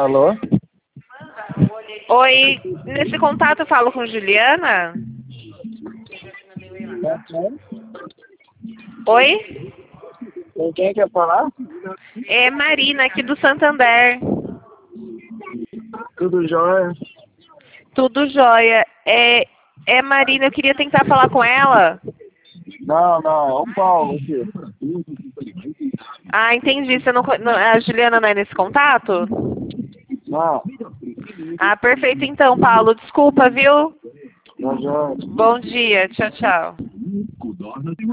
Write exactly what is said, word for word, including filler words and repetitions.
Alô? Oi, nesse contato eu falo com Juliana? Oi? Com quem quer falar? É Marina, aqui do Santander. Tudo jóia? Tudo jóia. É, é Marina, eu queria tentar falar com ela. Não, não, é o Paulo aqui. Ah, entendi. Você não, co- não- a Juliana não é nesse contato? Não, Ah, perfeito então, Paulo. Desculpa, viu? tá jóia. Bom dia. Tchau, tchau.